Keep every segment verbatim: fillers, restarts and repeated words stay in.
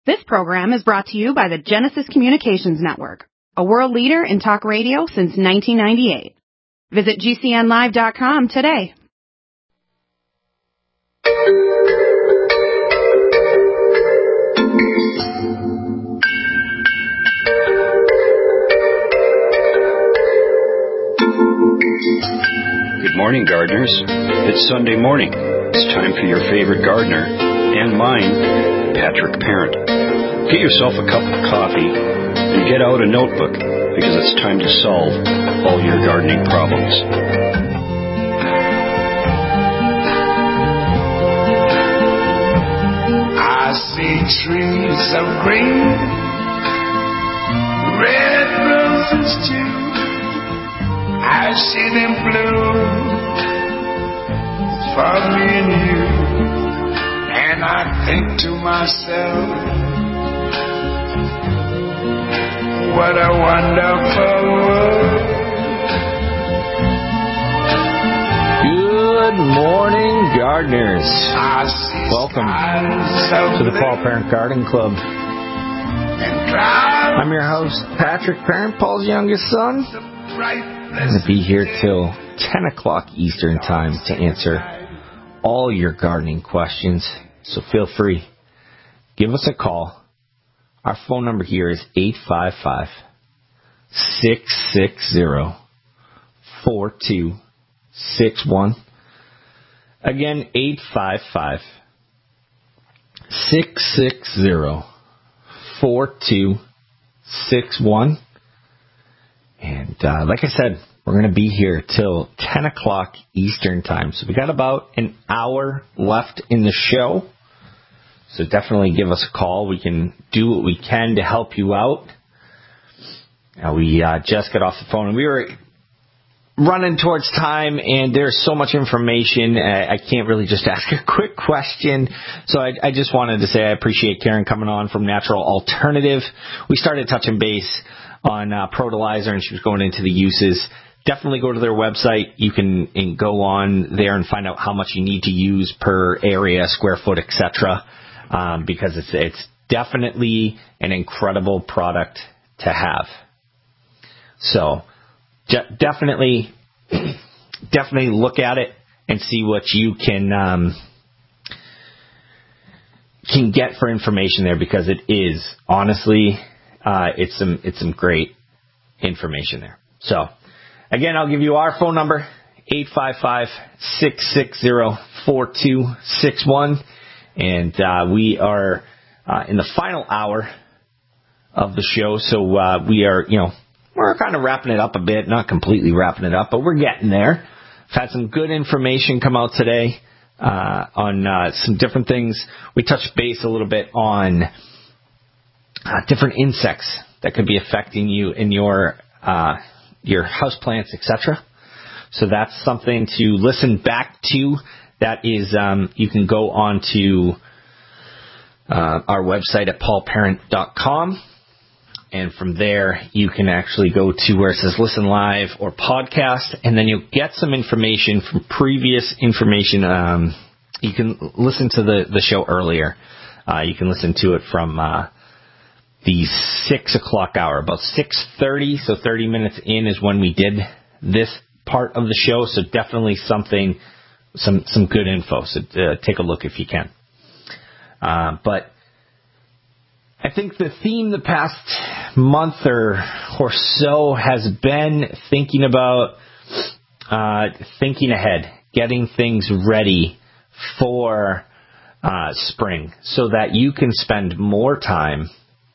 This program is brought to you by the Genesis Communications Network, a world leader in talk radio since nineteen ninety-eight. Visit G C N live dot com today. Good morning, gardeners. It's Sunday morning. It's time for your favorite gardener, and mine, Patrick Parent. Get yourself a cup of coffee and get out a notebook, because it's time to solve all your gardening problems. I see trees of green, red roses too. I see them bloom for me and you, and I think to myself, what a wonderful world. Good morning, gardeners. Welcome to the Paul Parent Garden Club. I'm your host, Patrick Parent, Paul's youngest son. I'm going to be here till ten o'clock Eastern Time to answer all your gardening questions. So feel free. Give us a call. Our phone number here is eight five five, six six zero, four two six one. Again, eight five five, six six zero, four two six one. And uh, like I said, we're going to be here till ten o'clock Eastern Time. So we got about an hour left in the show. So definitely give us a call. We can do what we can to help you out. Uh, we uh, just got off the phone, and we were running towards time, and there's so much information. I, I can't really just ask a quick question. So I, I just wanted to say I appreciate Karen coming on from Natural Alternative. We started touching base on uh, Protolizer, and she was going into the uses. Definitely go to their website. You can and go on there and find out how much you need to use per area, square foot, et cetera. Um, because it's it's definitely an incredible product to have. So de- definitely, definitely look at it and see what you can um, can get for information there, because it is honestly. Uh, it's some it's some great information there. So, again, I'll give you our phone number, eight five five, six six zero, four two six one. And uh, we are uh, in the final hour of the show. So uh, we are, you know, we're kind of wrapping it up a bit. Not completely wrapping it up, but we're getting there. I've had some good information come out today uh, on uh, some different things. We touched base a little bit on Uh, different insects that could be affecting you in your uh, your houseplants, et cetera. So that's something to listen back to. That is, um, you can go on to uh, our website at paul parent dot com, and from there you can actually go to where it says listen live or podcast, and then you'll get some information from previous information. Um, you can listen to the, the show earlier. Uh, you can listen to it from Uh, the six o'clock hour, about six thirty, so thirty minutes in is when we did this part of the show. So definitely something, some some good info. So uh, take a look if you can. Uh, but I think the theme the past month or or so has been thinking about uh, thinking ahead, getting things ready for uh, spring, so that you can spend more time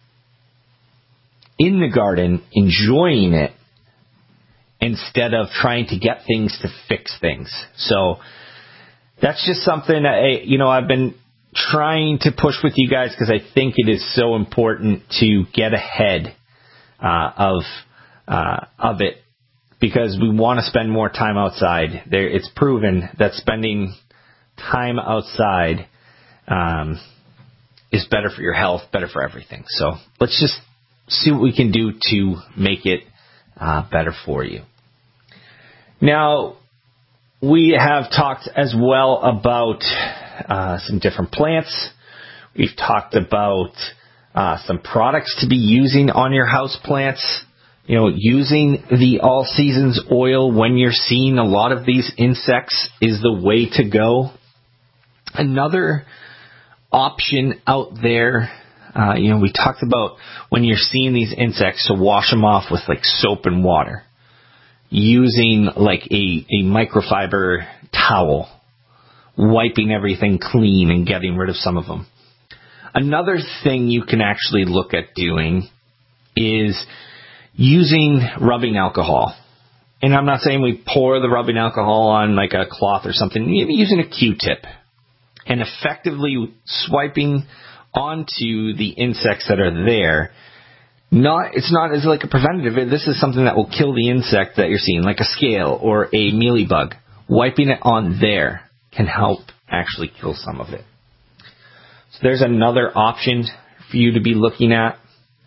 in the garden, enjoying it, instead of trying to get things to fix things. So that's just something I, you know, I've been trying to push with you guys, because I think it is so important to get ahead uh, of uh, of it, because we want to spend more time outside. There, it's proven that spending time outside um, is better for your health, better for everything. So let's just see what we can do to make it uh, better for you. Now, we have talked as well about uh, some different plants. We've talked about uh, some products to be using on your house plants. You know, using the all seasons oil when you're seeing a lot of these insects is the way to go. Another option out there, uh, you know, we talked about when you're seeing these insects to wash them off with like soap and water, using like a, a microfiber towel, wiping everything clean and getting rid of some of them. Another thing you can actually look at doing is using rubbing alcohol. And I'm not saying we pour the rubbing alcohol on like a cloth or something, maybe using a Q-tip and effectively swiping onto the insects that are there. Not, it's not as like a preventative. This is something that will kill the insect that you're seeing, like a scale or a mealybug. Wiping it on there can help actually kill some of it. So there's another option for you to be looking at.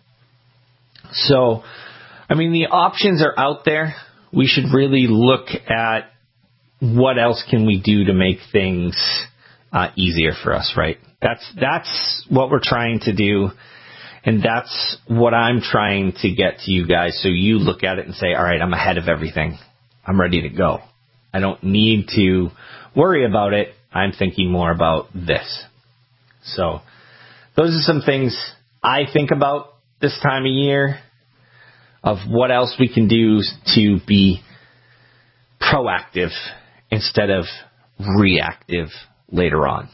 So, I mean, the options are out there. We should really look at what else can we do to make things uh, easier for us, right? That's that's what we're trying to do, and that's what I'm trying to get to you guys, so you look at it and say, all right, I'm ahead of everything. I'm ready to go. I don't need to worry about it. I'm thinking more about this. So those are some things I think about this time of year, of what else we can do to be proactive instead of reactive later on.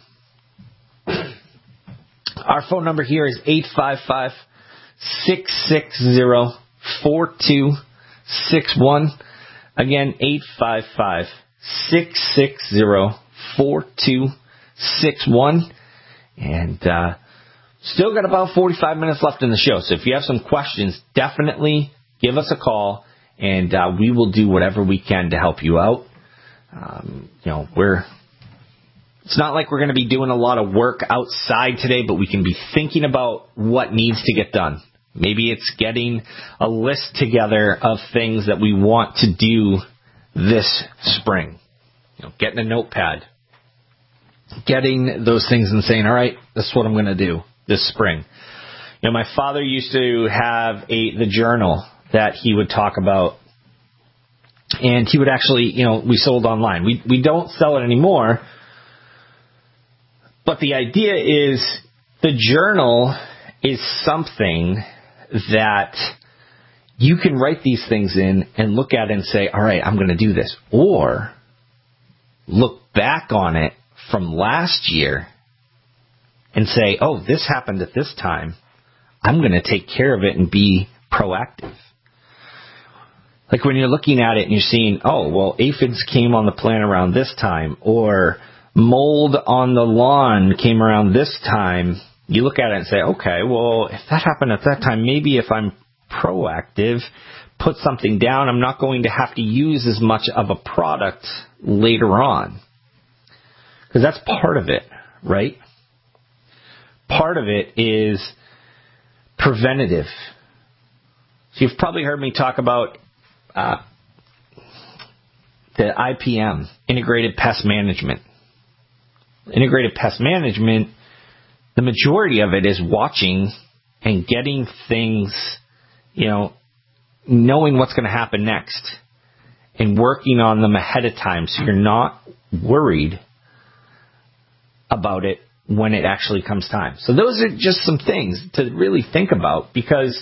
Our phone number here is eight five five, six six zero, four two six one. Again, eight five five, six six zero, four two six one. And uh, still got about forty-five minutes left in the show. So if you have some questions, definitely give us a call, and uh, we will do whatever we can to help you out. Um, you know, we're it's not like we're going to be doing a lot of work outside today, but we can be thinking about what needs to get done. Maybe it's getting a list together of things that we want to do this spring. You know, getting a notepad, getting those things and saying, all right, this is what I'm going to do this spring. You know, my father used to have a the journal that he would talk about, and he would actually, you know, we sold online. We we don't sell it anymore, but the idea is the journal is something that you can write these things in and look at it and say, all right, I'm going to do this. Or look back on it from last year and say, oh, this happened at this time. I'm going to take care of it and be proactive. Like when you're looking at it and you're seeing, oh, well, aphids came on the plant around this time, or mold on the lawn came around this time. You look at it and say, okay, well, if that happened at that time, maybe if I'm proactive, put something down, I'm not going to have to use as much of a product later on. Because that's part of it, right? Part of it is preventative. So you've probably heard me talk about uh, the I P M, Integrated Pest Management. Integrated Pest Management, the majority of it is watching and getting things, you know, knowing what's going to happen next and working on them ahead of time so you're not worried about it when it actually comes time. So those are just some things to really think about, because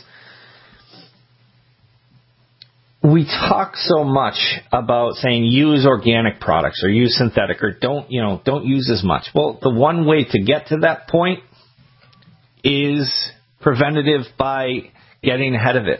we talk so much about saying use organic products or use synthetic, or don't, you know, don't use as much. Well, the one way to get to that point is preventative by getting ahead of it.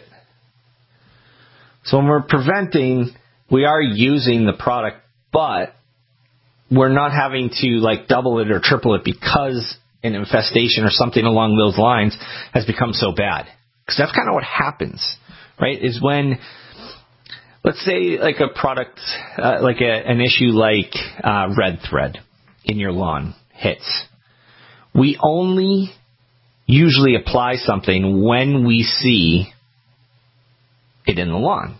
So when we're preventing, we are using the product, but we're not having to like double it or triple it because an infestation or something along those lines has become so bad. Because that's kind of what happens, right? Is when, let's say like a product, uh, like a, an issue like uh, red thread in your lawn hits. We only usually apply something when we see it in the lawn.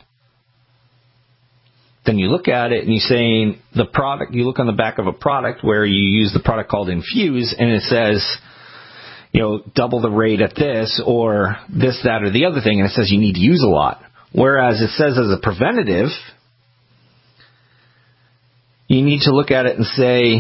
Then you look at it and you're saying the product, you look on the back of a product where you use the product called Infuse, and it says, you know, double the rate at this or this, that, or the other thing, and it says you need to use a lot. Whereas it says as a preventative, you need to look at it and say,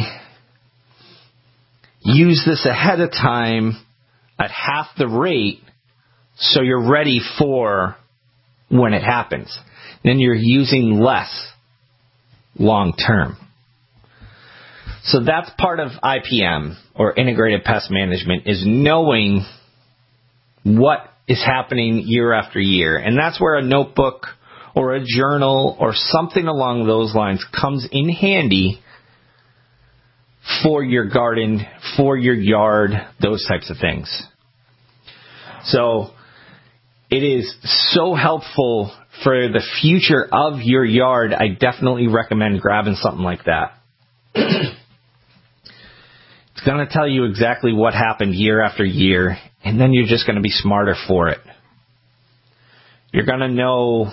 use this ahead of time at half the rate so you're ready for when it happens. Then you're using less long term. So that's part of I P M, or Integrated Pest Management, is knowing what is happening year after year. And that's where a notebook or a journal or something along those lines comes in handy for your garden, for your yard, those types of things. So it is so helpful for the future of your yard. I definitely recommend grabbing something like that. It's going to tell you exactly what happened year after year, and then you're just going to be smarter for it. You're going to know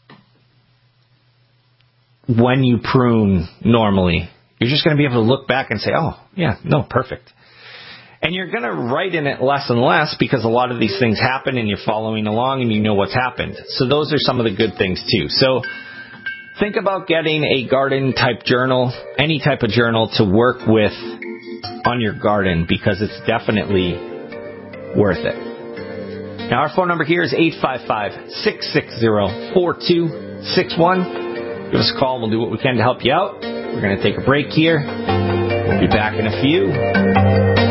when you prune normally. You're just going to be able to look back and say, oh, yeah, no, perfect. And you're going to write in it less and less because a lot of these things happen and you're following along and you know what's happened. So those are some of the good things too. So think about getting a garden type journal, any type of journal to work with on your garden, because it's definitely worth it. Now our phone number here is eight five five, six six zero, four two six one. Give us a call. We'll do what we can to help you out. We're going to take a break here. We'll be back in a few.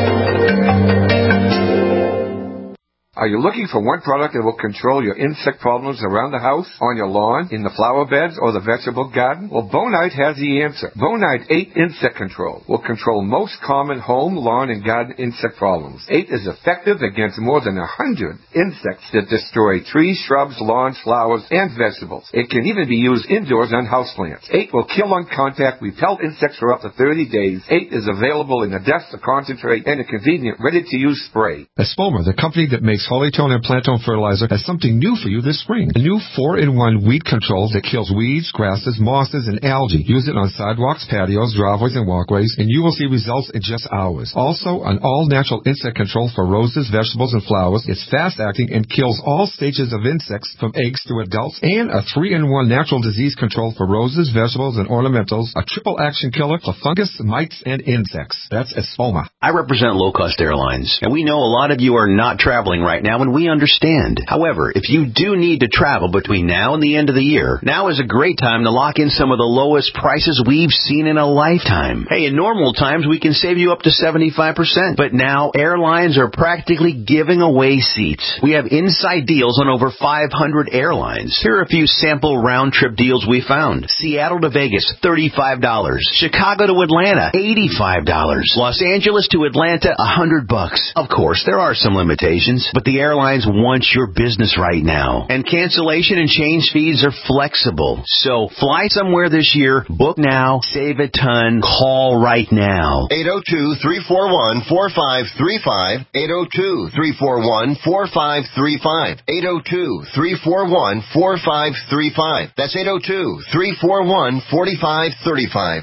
Are you looking for one product that will control your insect problems around the house, on your lawn, in the flower beds, or the vegetable garden? Well, Bonite has the answer. Bonite eight Insect Control will control most common home, lawn, and garden insect problems. eight is effective against more than one hundred insects that destroy trees, shrubs, lawns, flowers, and vegetables. It can even be used indoors on houseplants. eight will kill on contact, repel insects for up to thirty days. eight is available in a dust, a concentrate, and a convenient, ready-to-use spray. Espoma, the company that makes Holytone and Plantone fertilizer, has something new for you this spring. A new four in one weed control that kills weeds, grasses, mosses, and algae. Use it on sidewalks, patios, driveways, and walkways, and you will see results in just hours. Also, an all-natural insect control for roses, vegetables, and flowers. It's fast-acting and kills all stages of insects from eggs to adults. And a three in one natural disease control for roses, vegetables, and ornamentals. A triple-action killer for fungus, mites, and insects. That's Espoma. I represent Low Cost Airlines, and we know a lot of you are not traveling right now, and we understand. However, if you do need to travel between now and the end of the year, now is a great time to lock in some of the lowest prices we've seen in a lifetime. Hey, in normal times, we can save you up to seventy-five percent, but now airlines are practically giving away seats. We have inside deals on over five hundred airlines. Here are a few sample round-trip deals we found. Seattle to Vegas, thirty-five dollars. Chicago to Atlanta, eighty-five dollars. Los Angeles to Atlanta, one hundred bucks. Of course, there are some limitations, but the airlines want your business right now. And cancellation and change fees are flexible. So fly somewhere this year, book now, save a ton, call right now. eight oh two, three four one, four five three five. eight oh two, three four one, four five three five. eight oh two, three four one, four five three five. That's eight oh two, three four one, four five three five.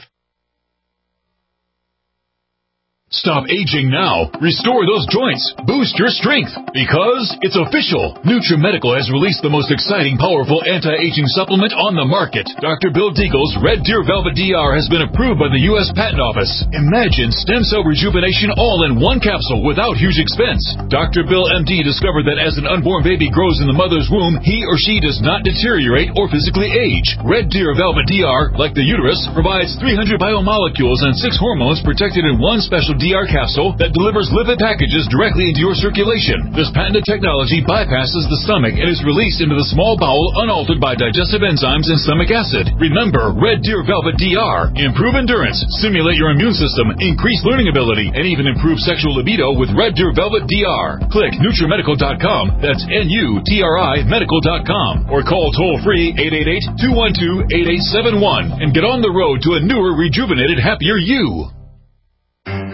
Stop aging now. Restore those joints. Boost your strength. Because it's official. NutriMedical has released the most exciting, powerful anti-aging supplement on the market. Doctor Bill Deagle's Red Deer Velvet D R has been approved by the U S Patent Office. Imagine stem cell rejuvenation all in one capsule without huge expense. Doctor Bill M D discovered that as an unborn baby grows in the mother's womb, he or she does not deteriorate or physically age. Red Deer Velvet D R, like the uterus, provides three hundred biomolecules and six hormones protected in one special D R capsule that delivers lipid packages directly into your circulation. This patented technology bypasses the stomach and is released into the small bowel unaltered by digestive enzymes and stomach acid. Remember, Red Deer Velvet D R. Improve endurance, stimulate your immune system, increase learning ability, and even improve sexual libido with Red Deer Velvet D R. Click NutriMedical dot com, that's N U T R I medical dot com, or call toll-free eight eight eight, two one two, eight eight seven one and get on the road to a newer, rejuvenated, happier you.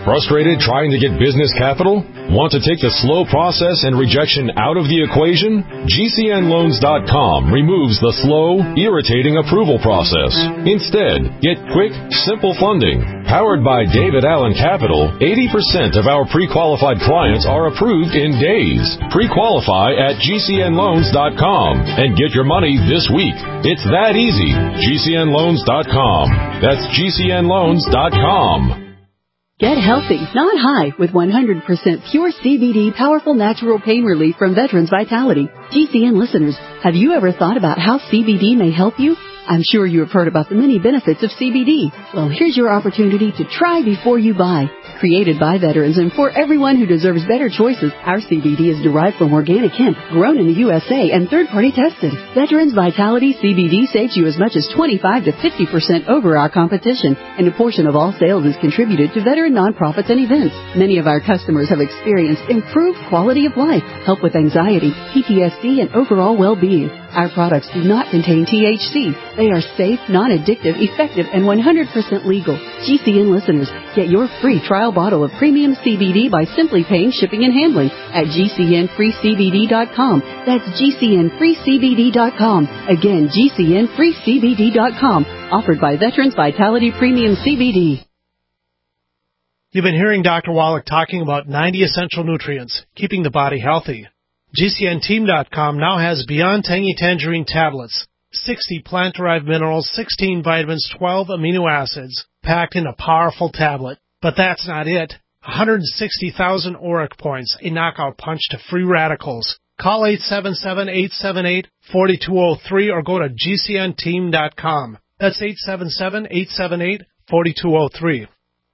Frustrated trying to get business capital? Want to take the slow process and rejection out of the equation? G C N loans dot com removes the slow, irritating approval process. Instead, get quick, simple funding. Powered by David Allen Capital, eighty percent of our pre-qualified clients are approved in days. Pre-qualify at G C N loans dot com and get your money this week. It's that easy. G C N loans dot com. That's G C N loans dot com. Get healthy, not high, with one hundred percent pure C B D powerful natural pain relief from Veterans Vitality. G C N listeners, have you ever thought about how C B D may help you? I'm sure you have heard about the many benefits of C B D. Well, here's your opportunity to try before you buy. Created by veterans and for everyone who deserves better choices, our C B D is derived from organic hemp, grown in the U S A and third-party tested. Veterans Vitality C B D saves you as much as twenty-five to fifty percent over our competition, and a portion of all sales is contributed to veteran nonprofits and events. Many of our customers have experienced improved quality of life, help with anxiety, P T S D, and overall well-being. Our products do not contain T H C. They are safe, non-addictive, effective, and one hundred percent legal. G C N listeners, get your free trial bottle of premium C B D by simply paying shipping and handling at G C N free C B D dot com. That's G C N free C B D dot com. Again, G C N free C B D dot com. Offered by Veterans Vitality Premium C B D. You've been hearing Doctor Wallach talking about ninety essential nutrients, keeping the body healthy. G C N team dot com now has Beyond Tangy Tangerine tablets, sixty plant-derived minerals, sixteen vitamins, twelve amino acids, packed in a powerful tablet. But that's not it. one hundred sixty thousand auric points, a knockout punch to free radicals. Call eight seven seven, eight seven eight, four two zero three or go to G C N team dot com. That's eight seven seven, eight seven eight, four two zero three.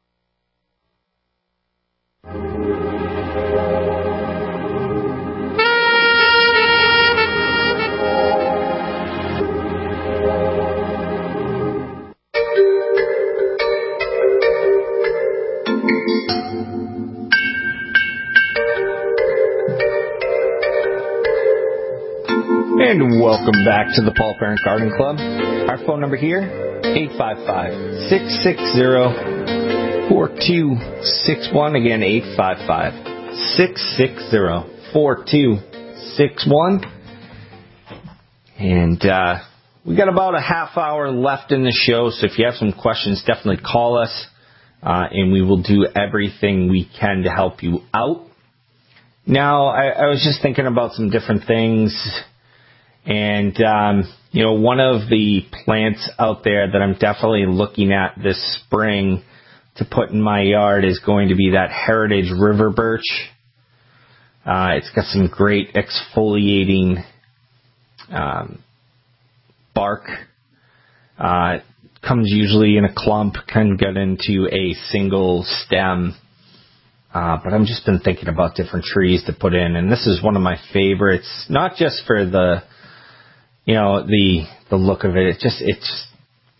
And welcome back to the Paul Parent Garden Club. Our phone number here, eight five five, six six zero, four two six one. Again, eight five five, six six zero, four two six one. And uh, we got about a half hour left in the show, so if you have some questions, definitely call us, uh, and we will do everything we can to help you out. Now, I, I was just thinking about some different things. And, um, you know, one of the plants out there that I'm definitely looking at this spring to put in my yard is going to be that Heritage River Birch. Uh, it's got some great exfoliating um, bark. Uh, it comes usually in a clump, can get into a single stem. Uh, but I've just been thinking about different trees to put in, and this is one of my favorites, not just for the You know, the the look of it, it just, it's,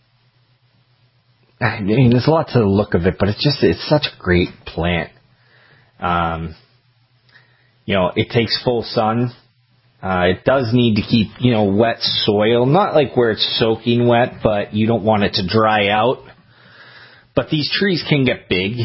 I mean, there's a lot to the look of it, but it's just, it's such a great plant. Um, you know, it takes full sun. Uh, it does need to keep, you know, wet soil, not like where it's soaking wet, but you don't want it to dry out. But these trees can get big.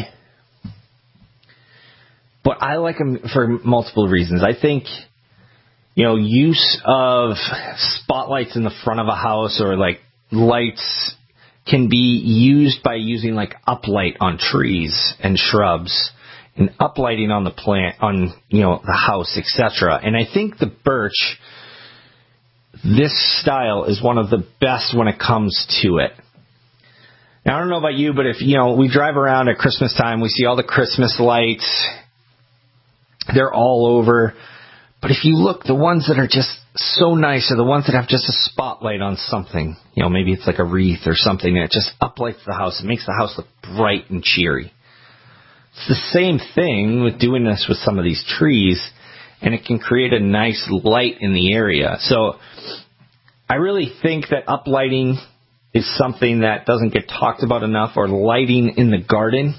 But I like them for multiple reasons. I think, you know, use of spotlights in the front of a house or like lights can be used by using like uplight on trees and shrubs and uplighting on the plant, on, you know, the house, et cetera. And I think the birch, this style is one of the best when it comes to it. Now, I don't know about you, but if, you know, we drive around at Christmas time, we see all the Christmas lights. They're all over. But if you look, the ones that are just so nice are the ones that have just a spotlight on something. You know, maybe it's like a wreath or something, and it just uplights the house. It makes the house look bright and cheery. It's the same thing with doing this with some of these trees, and it can create a nice light in the area. So I really think that uplighting is something that doesn't get talked about enough, or lighting in the garden,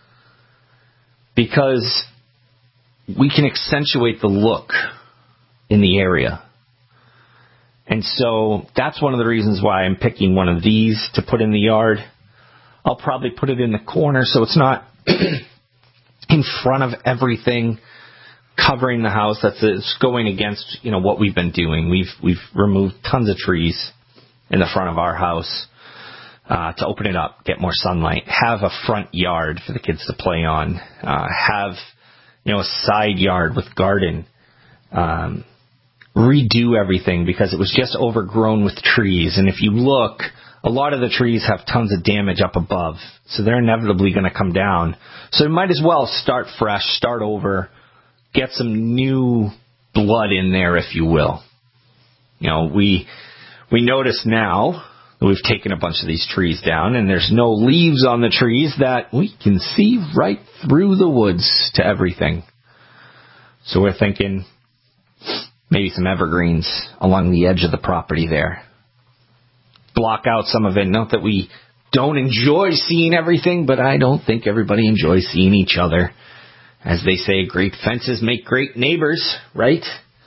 because we can accentuate the look in the area. And so that's one of the reasons why I'm picking one of these to put in the yard. I'll probably put it in the corner so it's not in front of everything, covering the house. That's it's going against, you know, what we've been doing. We've we've removed tons of trees in the front of our house uh, to open it up, get more sunlight, have a front yard for the kids to play on, uh, have, you know, a side yard with garden, um, redo everything because it was just overgrown with trees. And if you look, a lot of the trees have tons of damage up above, so they're inevitably going to come down. So you might as well start fresh, start over, get some new blood in there, if you will. You know, we we notice now that we've taken a bunch of these trees down, and there's no leaves on the trees, that we can see right through the woods to everything. So we're thinking maybe some evergreens along the edge of the property there. Block out some of it. Not that we don't enjoy seeing everything, but I don't think everybody enjoys seeing each other. As they say, great fences make great neighbors, right?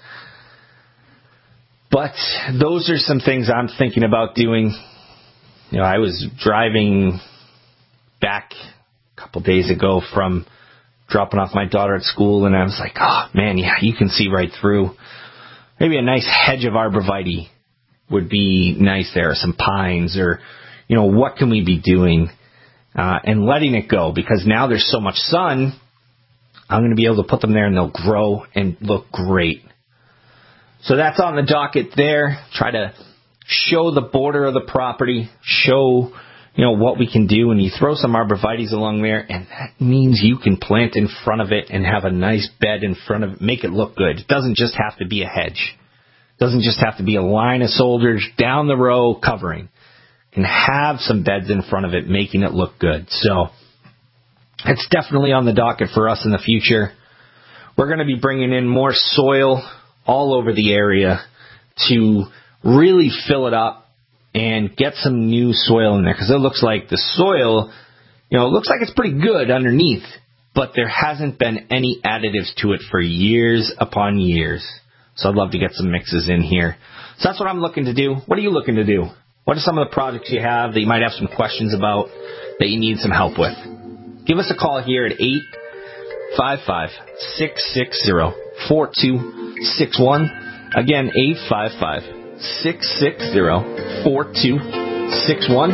But those are some things I'm thinking about doing. You know, I was driving back a couple days ago from dropping off my daughter at school, and I was like, oh, man, yeah, you can see right through. Maybe a nice hedge of arborvitae would be nice there, some pines, or, you know, what can we be doing? Uh, and letting it go, because now there's so much sun, I'm going to be able to put them there and they'll grow and look great. So that's on the docket there. Try to show the border of the property, show, you know, what we can do. And you throw some arborvitaes along there, and that means you can plant in front of it and have a nice bed in front of it, make it look good. It doesn't just have to be a hedge. It doesn't just have to be a line of soldiers down the row covering. It can have some beds in front of it, making it look good. So it's definitely on the docket for us in the future. We're going to be bringing in more soil all over the area to really fill it up and get some new soil in there, because it looks like the soil, you know, it looks like it's pretty good underneath, but there hasn't been any additives to it for years upon years. So I'd love to get some mixes in here. So that's what I'm looking to do. What are you looking to do? What are some of the projects you have that you might have some questions about that you need some help with? Give us a call here at eight five five, six six zero, four two six one. Again, eight five five, six six zero, four two six one.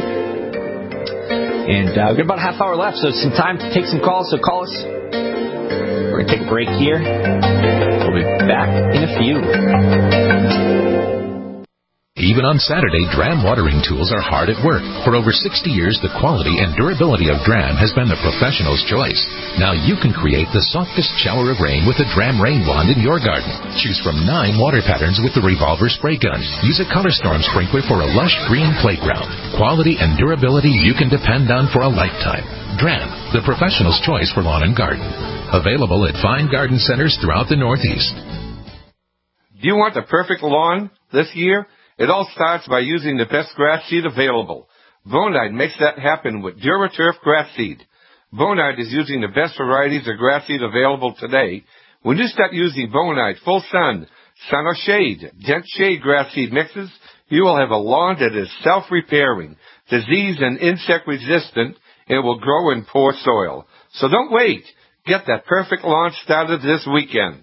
And uh, we've got about a half hour left, so some time to take some calls, so call us. We're going to take a break here. We'll be back in a few. Even on Saturday, Dram watering tools are hard at work. For over sixty years, the quality and durability of Dram has been the professional's choice. Now you can create the softest shower of rain with a Dram rain wand in your garden. Choose from nine water patterns with the revolver spray gun. Use a ColorStorm sprinkler for a lush green playground. Quality and durability you can depend on for a lifetime. Dram, the professional's choice for lawn and garden. Available at fine garden centers throughout the Northeast. Do you want the perfect lawn this year? It all starts by using the best grass seed available. Bonide makes that happen with DuraTurf grass seed. Bonide is using the best varieties of grass seed available today. When you start using Bonide Full Sun, Sun or Shade, Dense Shade grass seed mixes, you will have a lawn that is self-repairing, disease and insect resistant, and will grow in poor soil. So don't wait. Get that perfect lawn started this weekend.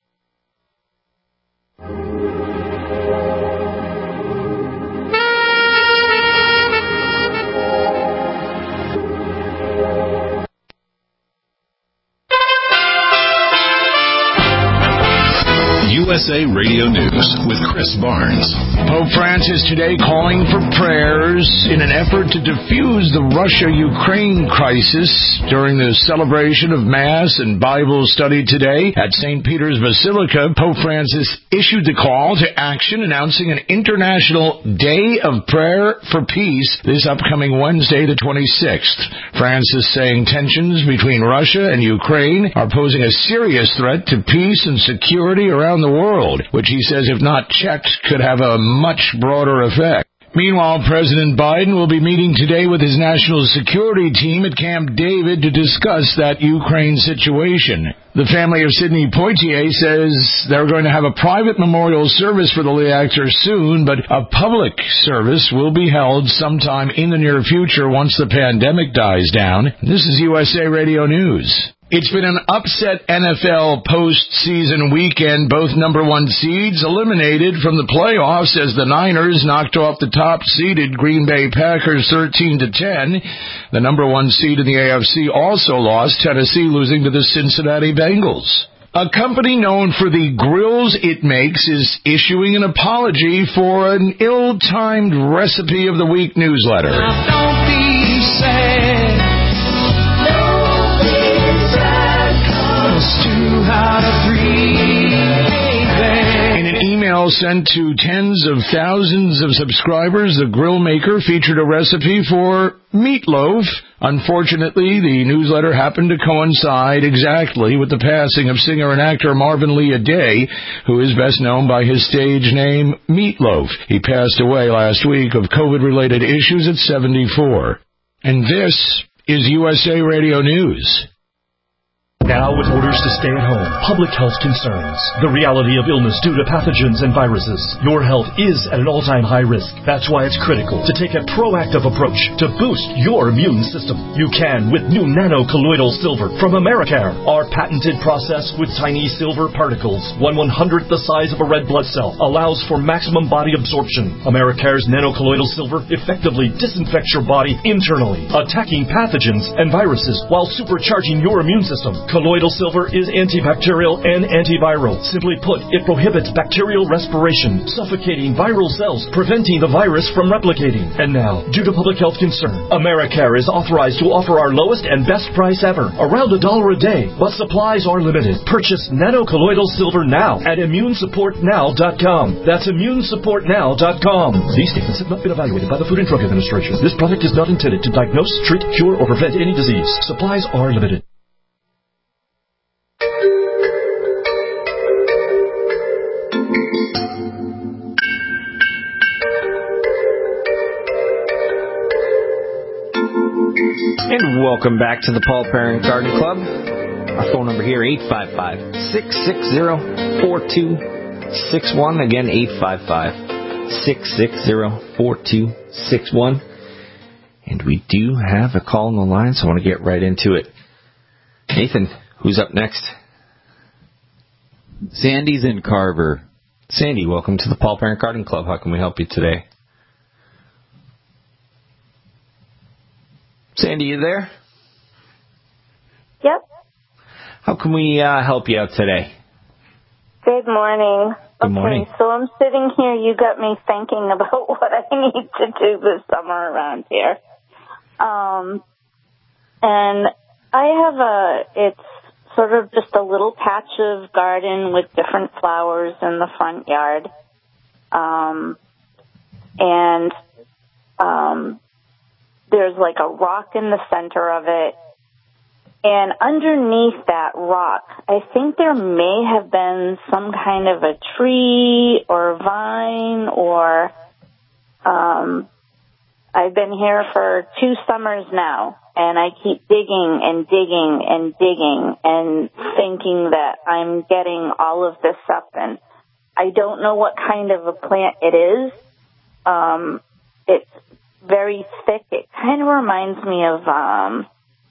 U S A Radio News with Chris Barnes. Pope Francis today calling for prayers in an effort to defuse the Russia-Ukraine crisis during the celebration of Mass and Bible study today at Saint Peter's Basilica. Pope Francis issued the call to action, announcing an International Day of Prayer for Peace this upcoming Wednesday, the twenty-sixth. Francis saying tensions between Russia and Ukraine are posing a serious threat to peace and security around the world, which he says, if not checked, could have a much broader effect. Meanwhile, President Biden will be meeting today with his national security team at Camp David to discuss that Ukraine situation. The family of Sidney Poitier says they're going to have a private memorial service for the late actor soon, but a public service will be held sometime in the near future once the pandemic dies down. This is U S A Radio News. It's been an upset N F L postseason weekend. Both number one seeds eliminated from the playoffs as the Niners knocked off the top-seeded Green Bay Packers thirteen to ten. The number one seed in the A F C also lost, Tennessee losing to the Cincinnati Bengals. A company known for the grills it makes is issuing an apology for an ill-timed recipe of the week newsletter. Now don't be sad. Two out of three, in an email sent to tens of thousands of subscribers, the grill maker featured a recipe for meatloaf. Unfortunately, the newsletter happened to coincide exactly with the passing of singer and actor Marvin Lee Aday, who is best known by his stage name Meatloaf. He passed away last week of COVID-related issues at seventy-four. And this is U S A Radio News. Now with orders to stay at home, public health concerns, the reality of illness due to pathogens and viruses, your health is at an all-time high risk. That's why it's critical to take a proactive approach to boost your immune system. You can with new nano-colloidal silver from Americare. Our patented process with tiny silver particles, one one-hundredth the size of a red blood cell, allows for maximum body absorption. Americare's nano-colloidal silver effectively disinfects your body internally, attacking pathogens and viruses while supercharging your immune system. Colloidal silver is antibacterial and antiviral. Simply put, it prohibits bacterial respiration, suffocating viral cells, preventing the virus from replicating. And now, due to public health concern, Americare is authorized to offer our lowest and best price ever, around a dollar a day, but supplies are limited. Purchase nano-colloidal silver now at immune support now dot com. That's immune support now dot com. These statements have not been evaluated by the Food and Drug Administration. This product is not intended to diagnose, treat, cure, or prevent any disease. Supplies are limited. And welcome back to the Paul Parent Garden Club. Our phone number here, eight five five, six six zero, four two six one. Again, eight five five, six six zero, four two six one. And we do have a call on the line, so I want to get right into it. Nathan, who's up next? Sandy's in Carver. Sandy, welcome to the Paul Parent Garden Club. How can we help you today? Sandy, you there? Yep. How can we uh, help you out today? Good morning. Good okay, morning. so I'm sitting here. You got me thinking about what I need to do this summer around here. Um, and I have a, it's sort of just a little patch of garden with different flowers in the front yard. Um, and, um, there's like a rock in the center of it. And underneath that rock, I think there may have been some kind of a tree or vine or, um, I've been here for two summers now, and I keep digging and digging and digging and thinking that I'm getting all of this up, and I don't know what kind of a plant it is. Um, it's very thick. It kind of reminds me of, um,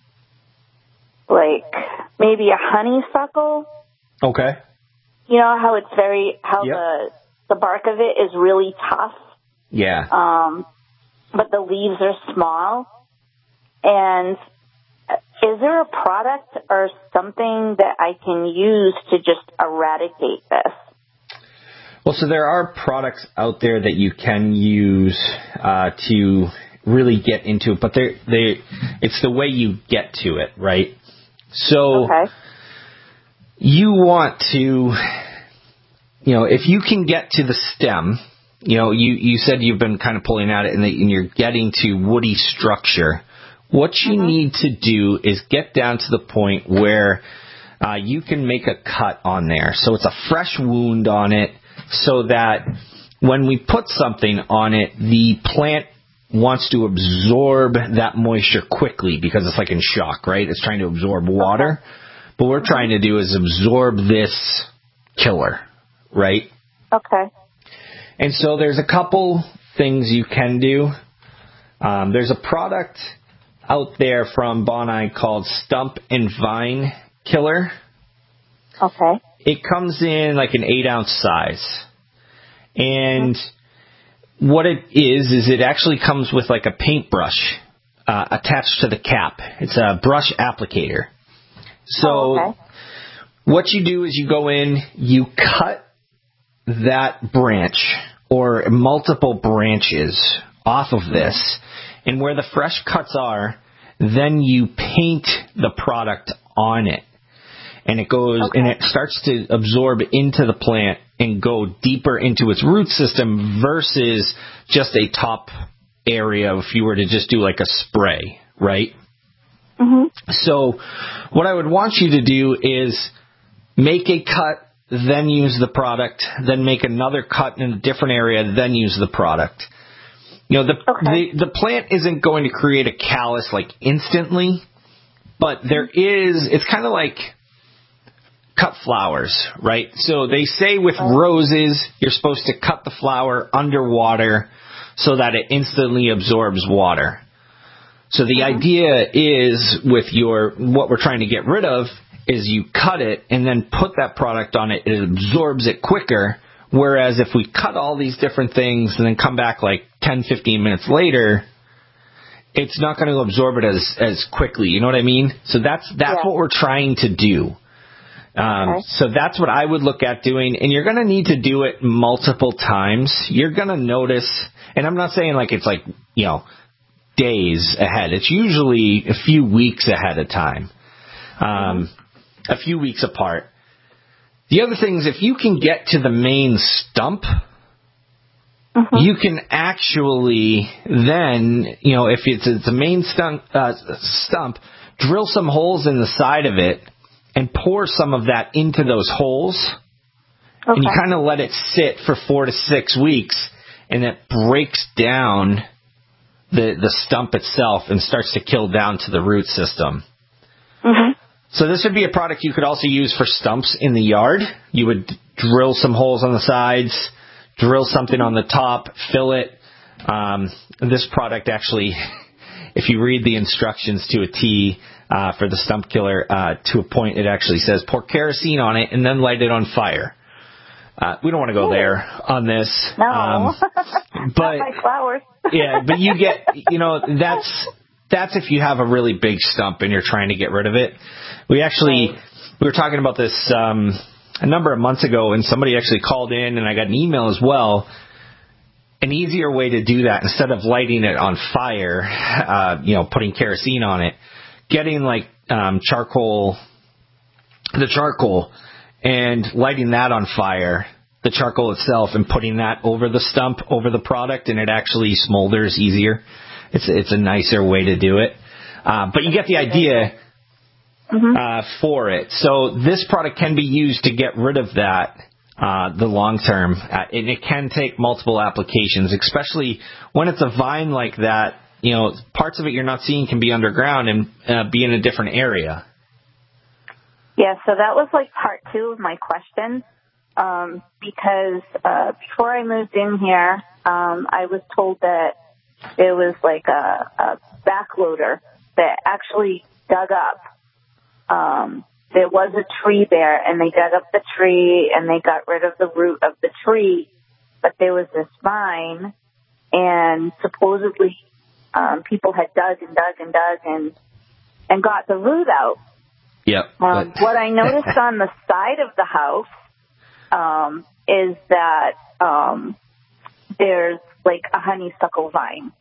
like maybe a honeysuckle. Okay. You know how it's very, how yep. the, the bark of it is really tough. Yeah. Um, but the leaves are small. And is there a product or something that I can use to just eradicate this? Well, so there are products out there that you can use uh, to really get into it, but they they it's the way you get to it, right? So okay. you want to, you know, if you can get to the stem, you know, you, you said you've been kind of pulling at it and, the, and you're getting to woody structure. What you mm-hmm. need to do is get down to the point where uh, you can make a cut on there. So it's a fresh wound on it, so that when we put something on it, the plant wants to absorb that moisture quickly because it's like in shock, right? It's trying to absorb water. But what we're trying to do is absorb this killer, right? Okay. And so there's a couple things you can do. Um, there's a product out there from Bonai called Stump and Vine killer. Okay. It comes in like an eight ounce size. And what it is, is it actually comes with like a paintbrush uh, attached to the cap. It's a brush applicator. So oh, okay. what you do is you go in, you cut that branch or multiple branches off of this, and where the fresh cuts are, then you paint the product on it. And it goes, okay. and it starts to absorb into the plant and go deeper into its root system versus just a top area if you were to just do like a spray, right? Mm-hmm. So what I would want you to do is make a cut, then use the product, then make another cut in a different area, then use the product. You know, the, okay. the, the plant isn't going to create a callus like instantly, but there is, it's kind of like cut flowers, right? So they say with roses, you're supposed to cut the flower underwater so that it instantly absorbs water. So the mm-hmm. idea is with your, what we're trying to get rid of is you cut it and then put that product on it. It absorbs it quicker. Whereas if we cut all these different things and then come back like ten, fifteen minutes later, it's not going to absorb it as, as quickly. You know what I mean? So that's, that's yeah. what we're trying to do. Um, okay. So that's what I would look at doing, and you're going to need to do it multiple times. You're going to notice, and I'm not saying like it's like, you know, days ahead. It's usually a few weeks ahead of time, um, a few weeks apart. The other thing is if you can get to the main stump, mm-hmm. you can actually then, you know, if it's, it's a main stump, uh, stump, drill some holes in the side of it and pour some of that into those holes. Okay. And you kind of let it sit for four to six weeks, and it breaks down the the stump itself and starts to kill down to the root system. Mm-hmm. So this would be a product you could also use for stumps in the yard. You would drill some holes on the sides, drill something on the top, fill it. Um, this product actually, if you read the instructions to a T, Uh, for the stump killer, uh, to a point, it actually says pour kerosene on it and then light it on fire. Uh, we don't want to go there on this. No. Um, but, not my flowers. yeah, but you get, you know, that's, that's if you have a really big stump and you're trying to get rid of it. We actually, we were talking about this, um, a number of months ago, and somebody actually called in, and I got an email as well. An easier way to do that, instead of lighting it on fire, uh, you know, putting kerosene on it, getting like um, charcoal, the charcoal, and lighting that on fire, the charcoal itself, and putting that over the stump, over the product, and it actually smolders easier. It's it's a nicer way to do it. Uh, but you get the idea mm-hmm. uh, for it. So this product can be used to get rid of that, uh, the long term, uh, and it can take multiple applications, especially when it's a vine like that. You know, parts of it you're not seeing can be underground and uh, be in a different area. Yeah, so that was like part two of my question, um, because uh, before I moved in here, um, I was told that it was like a, a backloader that actually dug up. Um, there was a tree there, and they dug up the tree, and they got rid of the root of the tree, but there was this vine, and supposedly Um, people had dug and dug and dug and and got the root out. Yep. Um, what I noticed on the side of the house um, is that um, there's like a honeysuckle vine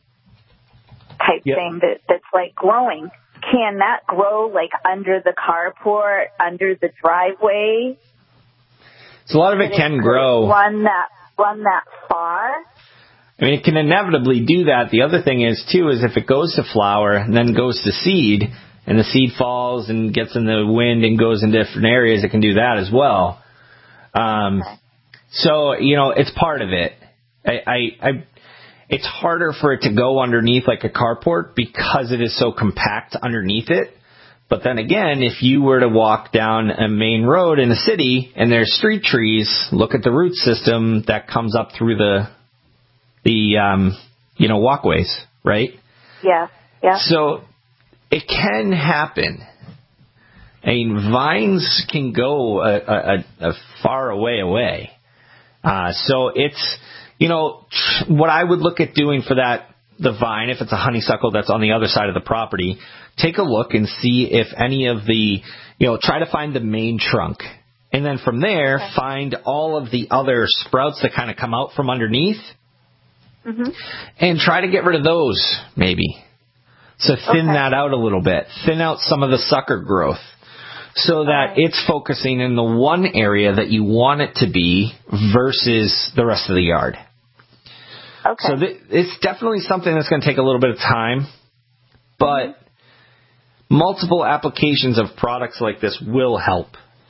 type yep. thing that, that's like growing. Can that grow like under the carport, under the driveway? So a lot of it can grow. Run that run that far. I mean, it can inevitably do that. The other thing is, too, is if it goes to flower and then goes to seed, and the seed falls and gets in the wind and goes in different areas, it can do that as well. Um, okay. So, you know, it's part of it. I, I, I, it's harder for it to go underneath like a carport because it is so compact underneath it. But then again, if you were to walk down a main road in a city and there's street trees, look at the root system that comes up through the the, um, you know, walkways, right? Yeah, yeah. So it can happen. I mean, vines can go a, a, a far away away. Uh, so it's, you know, what I would look at doing for that, the vine, if it's a honeysuckle that's on the other side of the property, take a look and see if any of the, you know, try to find the main trunk. And then from there, okay. find all of the other sprouts that kind of come out from underneath. Mm-hmm. And try to get rid of those, maybe. So thin okay. that out a little bit. Thin out some of the sucker growth. So that right. it's focusing in the one area that you want it to be versus the rest of the yard. Okay. So th- it's definitely something that's going to take a little bit of time. But mm-hmm. multiple applications of products like this will help.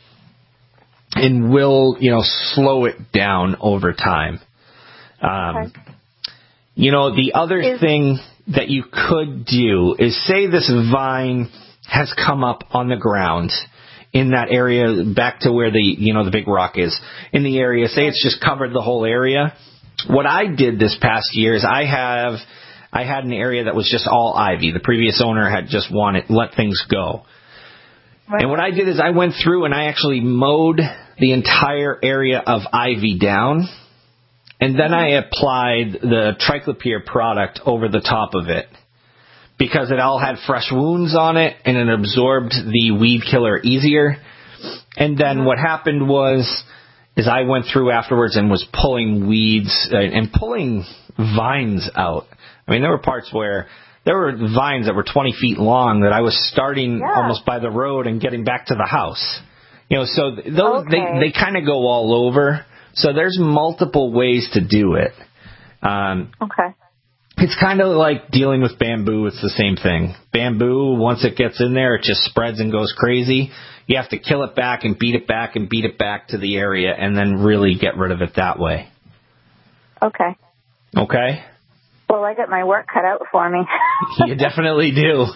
And will, you know, slow it down over time. Um, okay. You know, the other is- thing that you could do is say this vine has come up on the ground in that area back to where the, you know, the big rock is in the area. Say it's just covered the whole area. What I did this past year is I have, I had an area that was just all ivy. The previous owner had just wanted, let things go. Right. And what I did is I went through and I actually mowed the entire area of ivy down. And then I applied the Triclopyr product over the top of it. Because it all had fresh wounds on it, and it absorbed the weed killer easier. And then what happened was, is I went through afterwards and was pulling weeds uh, and pulling vines out. I mean, there were parts where there were vines that were twenty feet long that I was starting yeah. almost by the road and getting back to the house. You know, so those okay. they they kind of go all over. So there's multiple ways to do it. Um, okay. It's kind of like dealing with bamboo. It's the same thing. Bamboo, once it gets in there, it just spreads and goes crazy. You have to kill it back and beat it back and beat it back to the area and then really get rid of it that way. Okay. Okay? Well, I got my work cut out for me. You definitely do.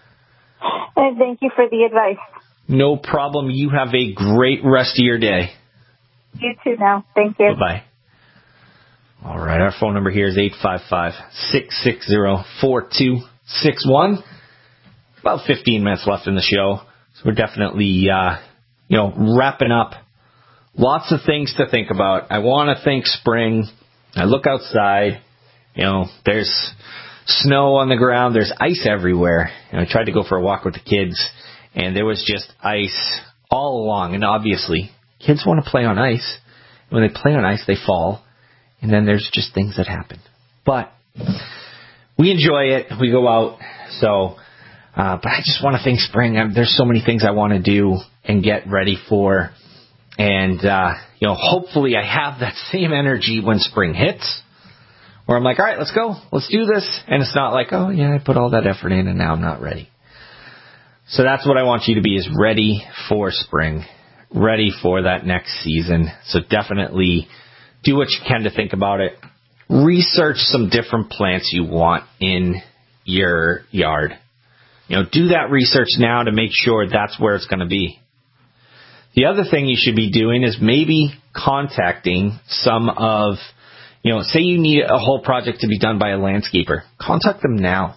And thank you for the advice. No problem. You have a great rest of your day. You too now. Thank you. Bye-bye. All right, our phone number here is eight five five, six six zero, four two six one. About fifteen minutes left in the show, so we're definitely, uh, you know, wrapping up. Lots of things to think about. I want to think spring. I look outside, you know, there's snow on the ground. There's ice everywhere. And I tried to go for a walk with the kids, and there was just ice all along. And obviously, kids want to play on ice. When they play on ice, they fall. And then there's just things that happen. But we enjoy it. We go out. So, uh, but I just want to think spring. I, there's so many things I want to do and get ready for. And, uh, you know, hopefully I have that same energy when spring hits. Where I'm like, all right, let's go. Let's do this. And it's not like, oh, yeah, I put all that effort in and now I'm not ready. So that's what I want you to be, is ready for spring. Ready for that next season. So definitely do what you can to think about it. Research some different plants you want in your yard. You know, do that research now to make sure that's where it's going to be. The other thing you should be doing is maybe contacting some of, you know, say you need a whole project to be done by a landscaper. Contact them now.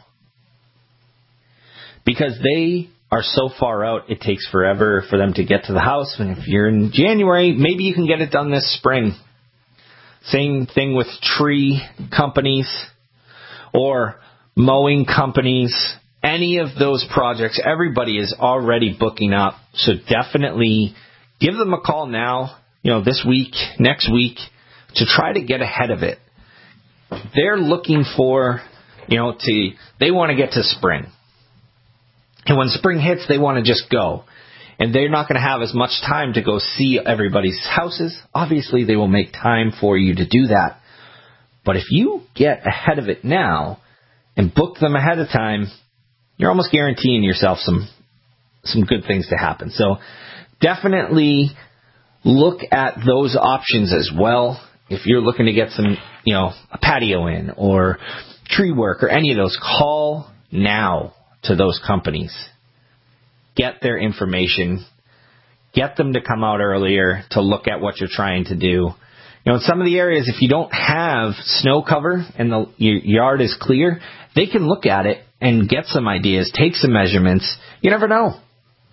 Because they are so far out, it takes forever for them to get to the house. And if you're in January, maybe you can get it done this spring. Same thing with tree companies or mowing companies. Any of those projects, everybody is already booking up. So definitely give them a call now, you know, this week, next week, to try to get ahead of it. They're looking for, you know, to, they want to get to spring. And when spring hits, they want to just go. And they're not going to have as much time to go see everybody's houses. Obviously, they will make time for you to do that. But if you get ahead of it now and book them ahead of time, you're almost guaranteeing yourself some some good things to happen. So definitely look at those options as well. If you're looking to get some, you know, a patio in or tree work or any of those, call now to those companies. Get their information. Get them to come out earlier to look at what you're trying to do. You know, in some of the areas, if you don't have snow cover and the your yard is clear, they can look at it and get some ideas, take some measurements. You never know.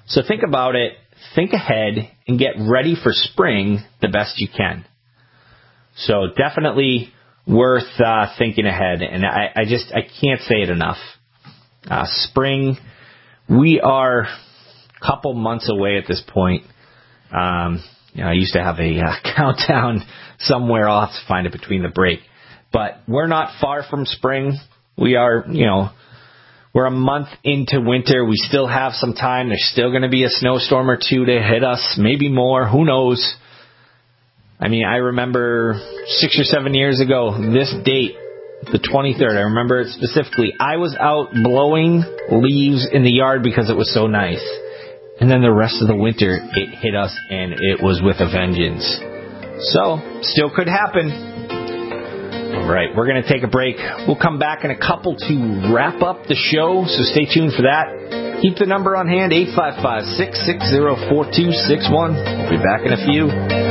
So think about it, think ahead, and get ready for spring the best you can. So definitely worth uh, thinking ahead, and I, I just I can't say it enough. Uh, spring, we are a couple months away at this point. Um, you know, I used to have a uh, countdown somewhere. I'll have to find it between the break. But we're not far from spring. We are, you know, we're a month into winter. We still have some time. There's still going to be a snowstorm or two to hit us, maybe more. Who knows? I mean, I remember six or seven years ago, this date, the twenty-third, I remember it specifically. I was out blowing leaves in the yard because it was so nice. And then the rest of the winter, it hit us, and it was with a vengeance. So, still could happen. All right, we're going to take a break. We'll come back in a couple to wrap up the show, so stay tuned for that. Keep the number on hand, eight five five, six six zero, four two six one. We'll be back in a few.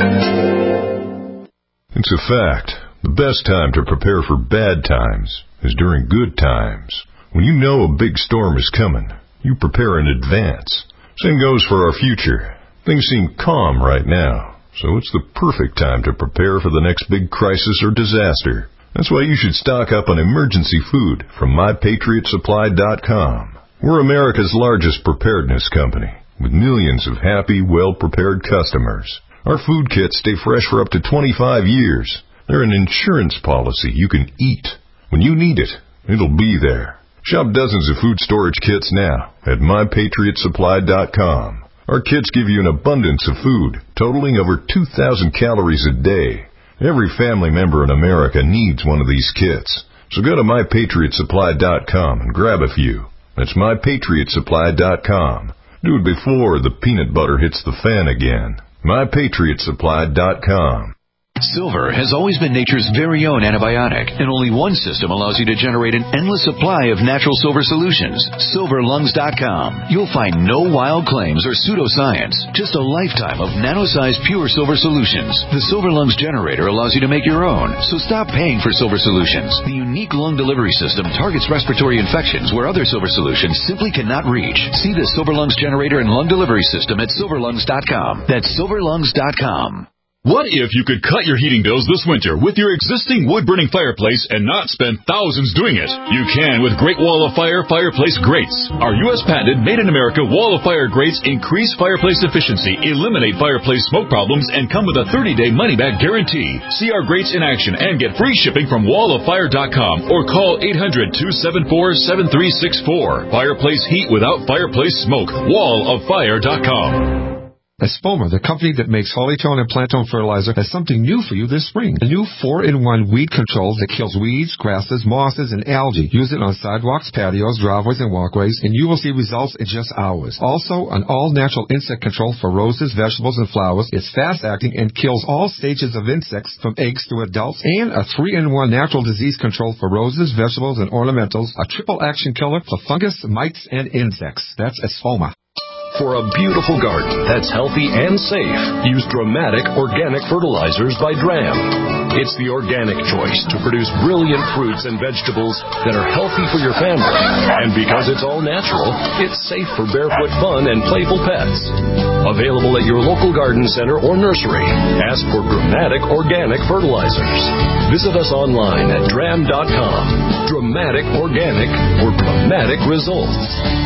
It's a fact. The best time to prepare for bad times is during good times. When you know a big storm is coming, you prepare in advance. Same goes for our future. Things seem calm right now, so it's the perfect time to prepare for the next big crisis or disaster. That's why you should stock up on emergency food from my patriot supply dot com. We're America's largest preparedness company, with millions of happy, well-prepared customers. Our food kits stay fresh for up to twenty-five years. They're an insurance policy you can eat. When you need it, it'll be there. Shop dozens of food storage kits now at my patriot supply dot com. Our kits give you an abundance of food, totaling over two thousand calories a day. Every family member in America needs one of these kits. So go to my patriot supply dot com and grab a few. That's my patriot supply dot com. Do it before the peanut butter hits the fan again. my patriot supply dot com. Silver has always been nature's very own antibiotic, and only one system allows you to generate an endless supply of natural silver solutions. silver lungs dot com. You'll find no wild claims or pseudoscience, just a lifetime of nano-sized pure silver solutions. The Silver Lungs generator allows you to make your own, so stop paying for silver solutions. The unique lung delivery system targets respiratory infections where other silver solutions simply cannot reach. See the Silver Lungs generator and lung delivery system at silver lungs dot com. That's silver lungs dot com. What if you could cut your heating bills this winter with your existing wood-burning fireplace and not spend thousands doing it? You can with Great Wall of Fire fireplace grates. Our U S patented made-in-America Wall of Fire grates increase fireplace efficiency, eliminate fireplace smoke problems, and come with a thirty-day money-back guarantee. See our grates in action and get free shipping from wall of fire dot com or call eight hundred, two seven four, seven three six four. Fireplace heat without fireplace smoke. wall of fire dot com. Espoma, the company that makes Hollytone and Plantone fertilizer, has something new for you this spring. A new four in one weed control that kills weeds, grasses, mosses, and algae. Use it on sidewalks, patios, driveways, and walkways, and you will see results in just hours. Also, an all-natural insect control for roses, vegetables, and flowers. It's fast-acting and kills all stages of insects from eggs to adults. And a three in one natural disease control for roses, vegetables, and ornamentals. A triple-action killer for fungus, mites, and insects. That's Espoma. For a beautiful garden that's healthy and safe, use Dramatic Organic Fertilizers by Dram. It's the organic choice to produce brilliant fruits and vegetables that are healthy for your family. And because it's all natural, it's safe for barefoot fun and playful pets. Available at your local garden center or nursery. Ask for Dramatic Organic Fertilizers. Visit us online at dram dot com. Dramatic Organic for dramatic results.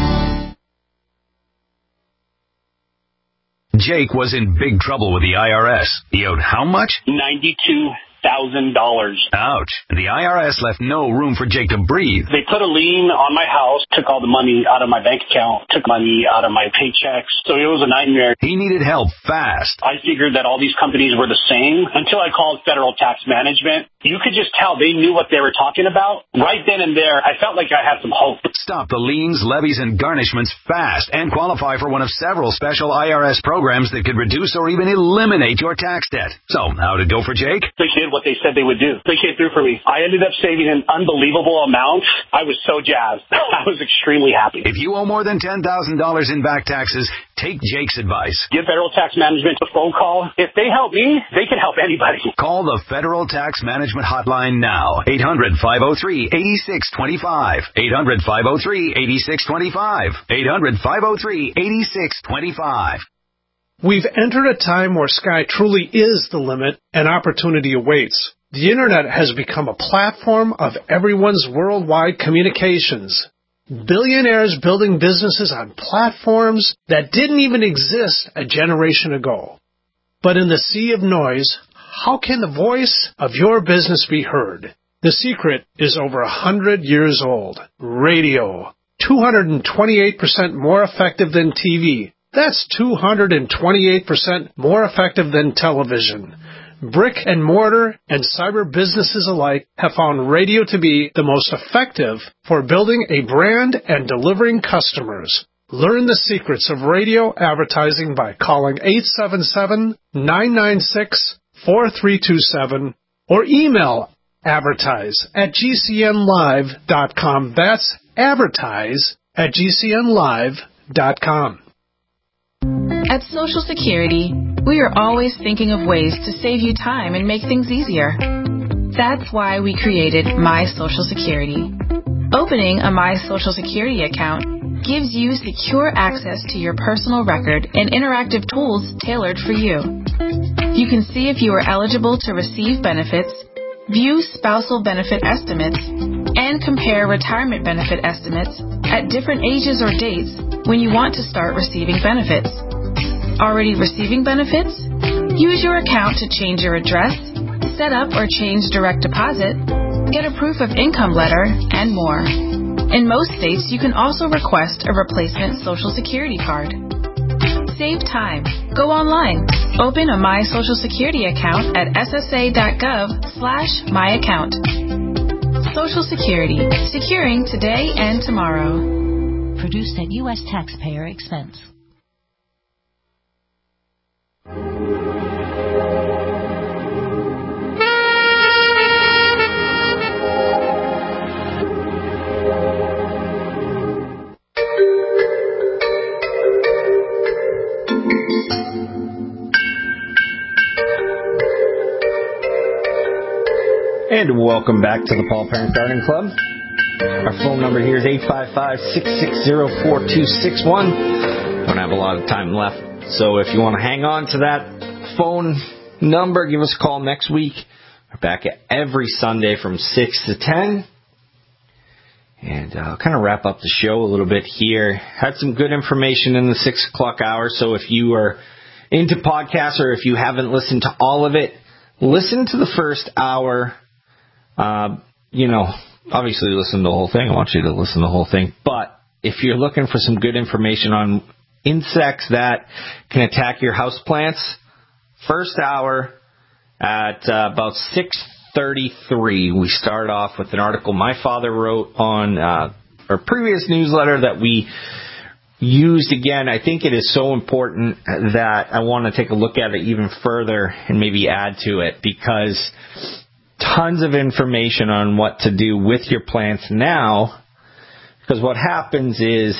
Jake was in big trouble with the I R S. He owed how much? ninety-two thousand dollars. Ouch. The I R S left no room for Jake to breathe. They put a lien on my house, took all the money out of my bank account, took money out of my paychecks. So it was a nightmare. He needed help fast. I figured that all these companies were the same until I called Federal Tax Management. You could just tell they knew what they were talking about. Right then and there, I felt like I had some hope. Stop the liens, levies, and garnishments fast and qualify for one of several special I R S programs that could reduce or even eliminate your tax debt. So, how'd it go for Jake? The kid what they said they would do. They came through for me. I ended up saving an unbelievable amount. I was so jazzed. I was extremely happy. If you owe more than ten thousand dollars in back taxes, take Jake's advice. Give Federal Tax Management a phone call. If they help me, they can help anybody. Call the Federal Tax Management Hotline now. eight hundred, five oh three, eight six two five. eight hundred, five oh three, eight six two five. eight hundred, five oh three, eight six two five. We've entered a time where sky truly is the limit and opportunity awaits. The Internet has become a platform of everyone's worldwide communications. Billionaires building businesses on platforms that didn't even exist a generation ago. But in the sea of noise, how can the voice of your business be heard? The secret is over a hundred years old. Radio. two hundred twenty-eight percent more effective than T V. That's two hundred twenty-eight percent more effective than television. Brick and mortar and cyber businesses alike have found radio to be the most effective for building a brand and delivering customers. Learn the secrets of radio advertising by calling eight seven seven, nine nine six, four three two seven or email advertise at g c n live dot com. That's advertise at g c n live dot com. At Social Security, we are always thinking of ways to save you time and make things easier. That's why we created My Social Security. Opening a My Social Security account gives you secure access to your personal record and interactive tools tailored for you. You can see if you are eligible to receive benefits, view spousal benefit estimates, and compare retirement benefit estimates at different ages or dates when you want to start receiving benefits. Already receiving benefits? Use your account to change your address, set up or change direct deposit, get a proof of income letter, and more. In most states, you can also request a replacement Social Security card. Save time. Go online. Open a My Social Security account at s s a dot gov slash my account. Social Security. Securing today and tomorrow. Produced at U S taxpayer expense. And welcome back to the Paul Parent Gardening Club. Our phone number here is eight five five, six six zero, four two six one. Don't have a lot of time left, so if you want to hang on to that phone number, give us a call next week. We're back every Sunday from six to ten. And uh, I'll kind of wrap up the show a little bit here. Had some good information in the six o'clock hour, so if you are into podcasts or if you haven't listened to all of it, listen to the first hour. Uh, you know, obviously listen to the whole thing. I want you to listen to the whole thing. But if you're looking for some good information on insects that can attack your houseplants, first hour at uh, about six thirty-three, we start off with an article my father wrote on uh, our previous newsletter that we used again. I think it is so important that I want to take a look at it even further and maybe add to it, because tons of information on what to do with your plants now, because what happens is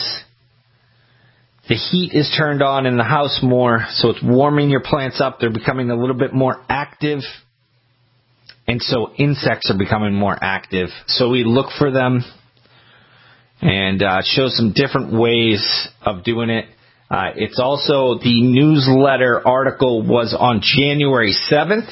the heat is turned on in the house more, so it's warming your plants up. They're becoming a little bit more active, and so insects are becoming more active. So we look for them and uh, show some different ways of doing it. Uh, it's also, the newsletter article was on January seventh.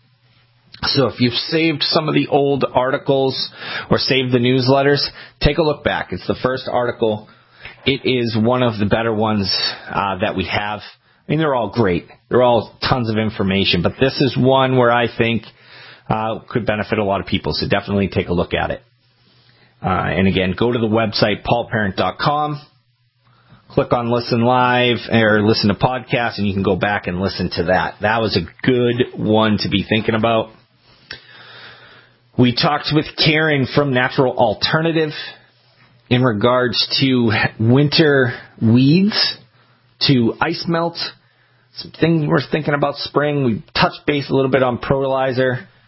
So if you've saved some of the old articles or saved the newsletters, take a look back. It's the first article. It is one of the better ones uh, that we have. I mean, they're all great. They're all tons of information. But this is one where I think uh, could benefit a lot of people. So definitely take a look at it. Uh, and again, go to the website, paul parent dot com. Click on Listen Live or Listen to Podcast, and you can go back and listen to that. That was a good one to be thinking about. We talked with Karen from Natural Alternative in regards to winter weeds, to ice melt, some things we're thinking about spring. We touched base a little bit on Prolizer.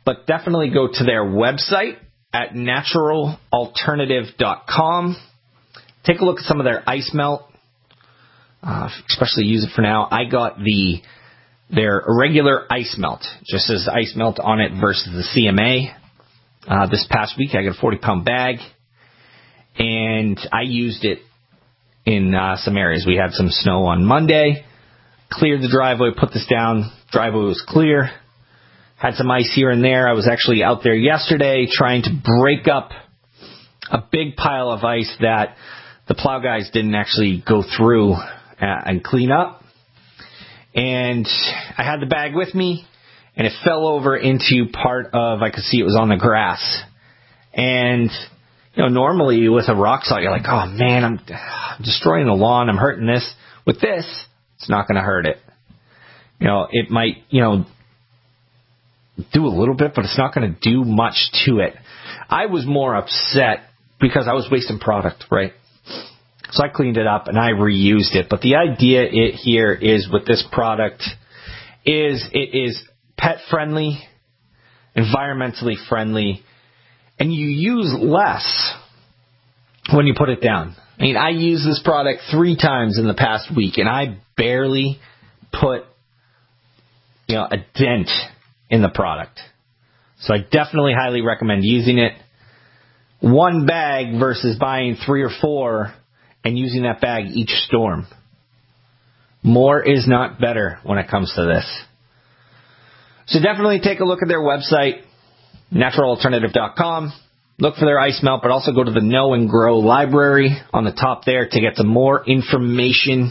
But definitely go to their website at natural alternative dot com. Take a look at some of their ice melt. Uh, especially use it for now. I got the their regular ice melt. Just says ice melt on it versus the C M A. Uh, this past week I got a forty pound bag. And I used it in uh, some areas. We had some snow on Monday. Cleared the driveway, put this down. Driveway was clear. Had some ice here and there. I was actually out there yesterday trying to break up a big pile of ice that the plow guys didn't actually go through uh, and clean up. And I had the bag with me, and it fell over into part of, I could see it was on the grass. And, you know, normally with a rock salt, you're like, oh man, I'm, I'm destroying the lawn, I'm hurting this. With this, it's not going to hurt it. You know, it might, you know, do a little bit, but it's not going to do much to it. I was more upset because I was wasting product, right? So I cleaned it up and I reused it. But the idea it here is with this product is it is pet friendly, environmentally friendly, and you use less when you put it down. I mean, I used this product three times in the past week, and I barely put, you know, a dent in the product. So I definitely highly recommend using it. One bag versus buying three or four and using that bag each storm. More is not better when it comes to this. So definitely take a look at their website, natural alternative dot com. Look for their ice melt, but also go to the Know and Grow library on the top there to get some more information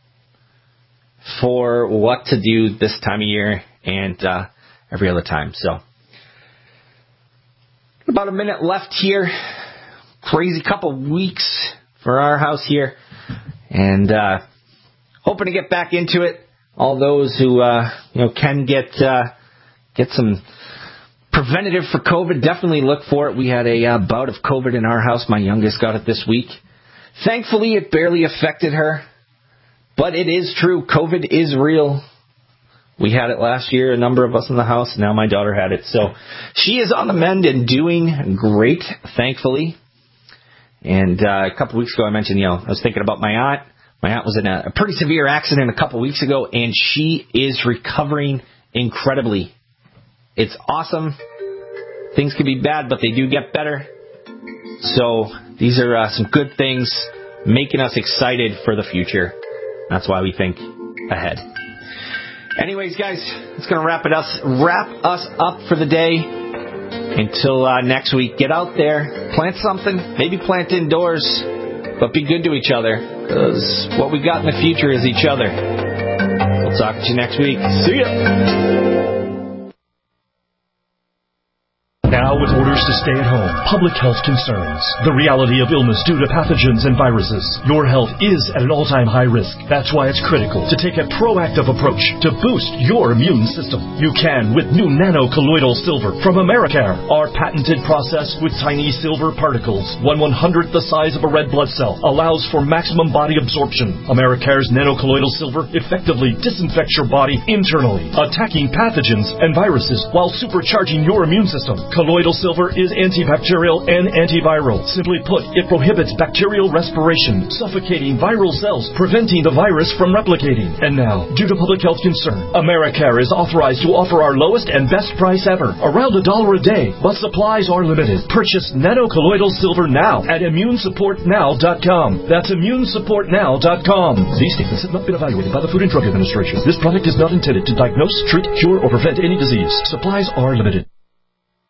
for what to do this time of year and uh, every other time. So, about a minute left here. Crazy couple weeks for our house here. And uh, hoping to get back into it. All those who uh, you know can get uh, get some preventative for COVID, definitely look for it. We had a uh, bout of COVID in our house. My youngest got it this week. Thankfully, it barely affected her. But it is true. COVID is real. We had it last year, a number of us in the house. Now my daughter had it. So she is on the mend and doing great, thankfully. And uh, a couple weeks ago, I mentioned, you know, I was thinking about my aunt. My aunt was in a, a pretty severe accident a couple weeks ago, and she is recovering incredibly. It's awesome. Things can be bad, but they do get better. So these are uh, some good things making us excited for the future. That's why we think ahead. Anyways, guys, it's going to wrap it us wrap us up for the day. Until uh, next week, get out there, plant something, maybe plant indoors, but be good to each other, because what we got in the future is each other. We'll talk to you next week. See ya! Now with orders to stay at home, public health concerns, the reality of illness due to pathogens and viruses, your health is at an all-time high risk. That's why it's critical to take a proactive approach to boost your immune system. You can with new nano-colloidal silver from Americare. Our patented process with tiny silver particles, one one-hundredth the size of a red blood cell, allows for maximum body absorption. Americare's nano-colloidal silver effectively disinfects your body internally, attacking pathogens and viruses while supercharging your immune system. Colloidal silver is antibacterial and antiviral. Simply put, it prohibits bacterial respiration, suffocating viral cells, preventing the virus from replicating. And now, due to public health concern, Americare is authorized to offer our lowest and best price ever, around a dollar a day, but supplies are limited. Purchase nano-colloidal silver now at immune support now dot com. That's immune support now dot com. These statements have not been evaluated by the Food and Drug Administration. This product is not intended to diagnose, treat, cure, or prevent any disease. Supplies are limited.